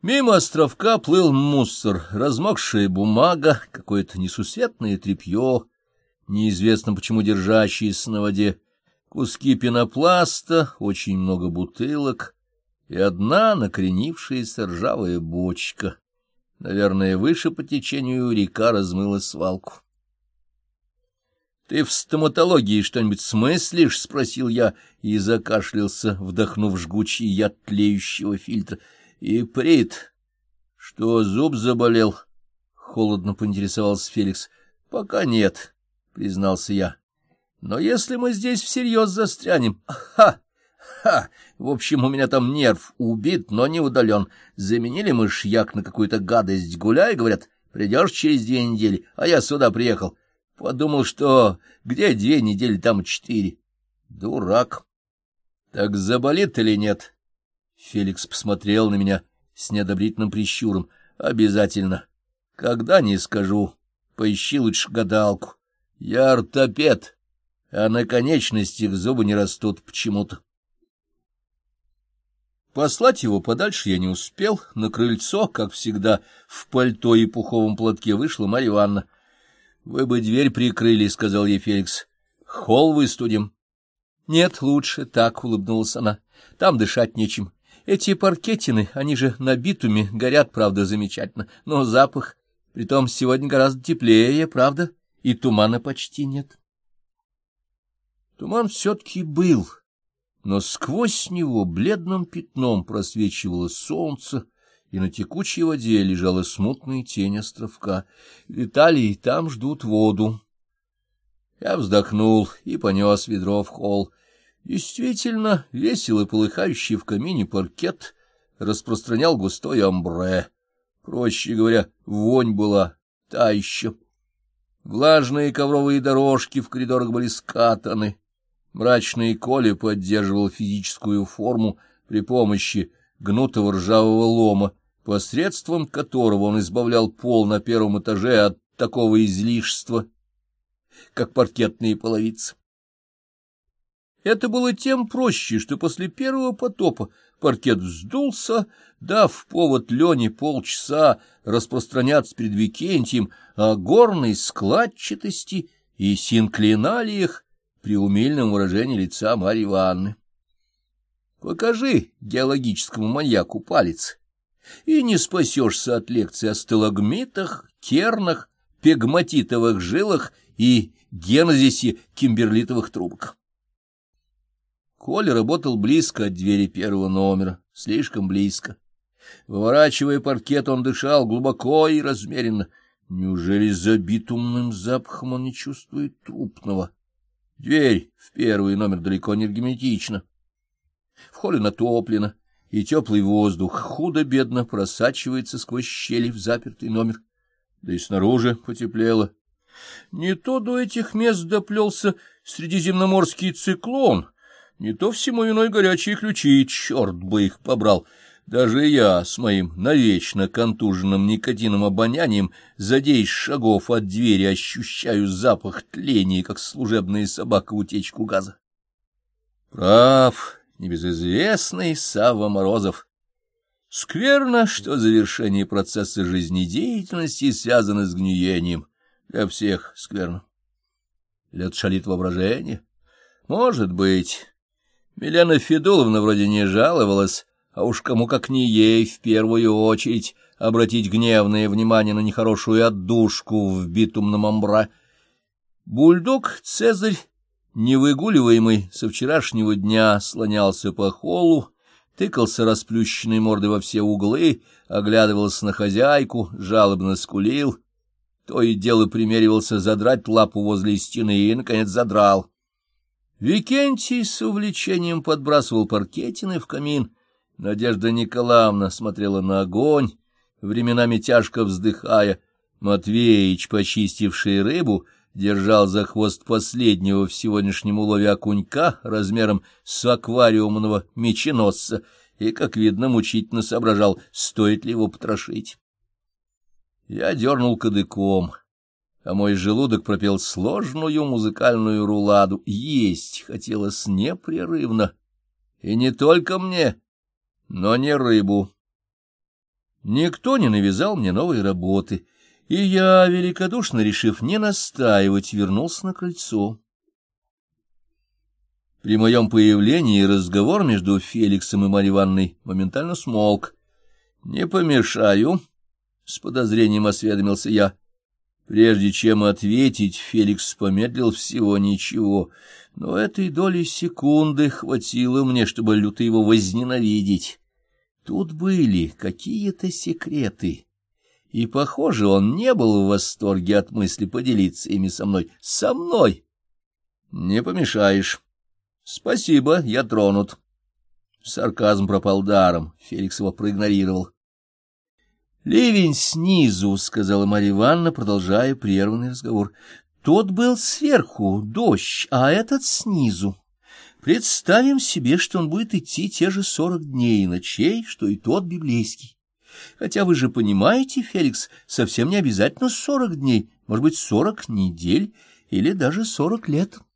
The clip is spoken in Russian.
Мимо островка плыл мусор, размокшая бумага, какое-то несусветное тряпье, неизвестно почему держащееся на воде, куски пенопласта, очень много бутылок и одна накренившаяся ржавая бочка. Наверное, выше по течению река размыла свалку. — Ты в стоматологии что-нибудь смыслишь? — спросил я и закашлялся, вдохнув жгучий яд тлеющего фильтра. — Иприт, что, зуб заболел? — холодно поинтересовался Феликс. — Пока нет, — признался я. — Но если мы здесь всерьез застрянем... Ха! Ха! В общем, у меня там нерв убит, но не удален. Заменили мышьяк на какую-то гадость. Гуляй, говорят, придешь через 2 недели, а я сюда приехал. Подумал, что где 2 недели, там 4. Дурак. Так заболит или нет? Феликс посмотрел на меня с неодобрительным прищуром. Обязательно. Когда не скажу. Поищи лучше гадалку. Я ортопед, а на конечностях зубы не растут почему-то. Послать его подальше я не успел. На крыльцо, как всегда, в пальто и пуховом платке вышла Марья Ивановна. — Вы бы дверь прикрыли, — сказал ей Феликс. — Холл выстудим. — Нет, лучше так, — улыбнулась она. — Там дышать нечем. Эти паркетины, они же на битуме, горят, правда, замечательно, но запах... Притом сегодня гораздо теплее, правда, и тумана почти нет. Туман все-таки был, но сквозь него бледным пятном просвечивало солнце, и на текучей воде лежала смутная тень островка. Виталий, там ждут воду. Я вздохнул и понес ведро в холл. Действительно, весело полыхающий в камине паркет распространял густой амбре. Проще говоря, вонь была та еще. Влажные ковровые дорожки в коридорах были скатаны. Мрачный Коля поддерживал физическую форму при помощи гнутого ржавого лома, посредством которого он избавлял пол на 1-м этаже от такого излишества, как паркетные половицы. Это было тем проще, что после первого потопа паркет вздулся, дав повод Лене полчаса распространяться перед Викентием о горной складчатости и синклиналиях при умильном выражении лица Марьи Ивановны. Покажи геологическому маньяку палец, и не спасешься от лекций о сталагмитах, кернах, пегматитовых жилах и генезисе кимберлитовых трубок. Коля работал близко от двери 1-го номера, слишком близко. Выворачивая паркет, он дышал глубоко и размеренно. Неужели за битумным запахом он не чувствует трупного? Дверь в 1-й номер далеко не герметична. В холле натоплено, и теплый воздух худо-бедно просачивается сквозь щели в запертый номер. Да и снаружи потеплело. Не то до этих мест доплелся средиземноморский циклон, не то всему виной горячие ключи, черт бы их побрал. Даже я с моим навечно контуженным никотином обонянием за 10 шагов от двери ощущаю запах тления, как служебная собака утечку газа. Прав небезызвестный Савва Морозов. Скверно, что завершение процесса жизнедеятельности связано с гниением. Для всех скверно. Или это шалит воображение? Может быть. Милена Федуловна вроде не жаловалась, а уж кому как не ей в первую очередь обратить гневное внимание на нехорошую отдушку в битумном амбре. Бульдог Цезарь, невыгуливаемый со вчерашнего дня, слонялся по холлу, тыкался расплющенной мордой во все углы, оглядывался на хозяйку, жалобно скулил, то и дело примеривался задрать лапу возле стены и, наконец, задрал. Викентий с увлечением подбрасывал паркетины в камин. Надежда Николаевна смотрела на огонь, временами тяжко вздыхая. Матвеич, почистивший рыбу, держал за хвост последнего в сегодняшнем улове окунька размером с аквариумного меченосца и, как видно, мучительно соображал, стоит ли его потрошить. Я дернул кадыком, а мой желудок пропел сложную музыкальную руладу. Есть хотелось непрерывно. И не только мне, но не рыбу. Никто не навязал мне новой работы, и я, великодушно решив не настаивать, вернулся на крыльцо. При моем появлении разговор между Феликсом и Марьей Ивановной моментально смолк. — Не помешаю, — с подозрением осведомился я. Прежде чем ответить, Феликс помедлил всего ничего, но этой доли секунды хватило мне, чтобы люто его возненавидеть. Тут были какие-то секреты, и, похоже, он не был в восторге от мысли поделиться ими со мной. Со мной! Не помешаешь. Спасибо, я тронут. Сарказм пропал даром, Феликс его проигнорировал. «Ливень снизу», — сказала Марья Ивановна, продолжая прерванный разговор. «Тот был сверху, дождь, а этот снизу. Представим себе, что он будет идти те же 40 дней и ночей, что и тот библейский. Хотя вы же понимаете, Феликс, совсем не обязательно 40 дней, может быть, 40 недель или даже 40 лет».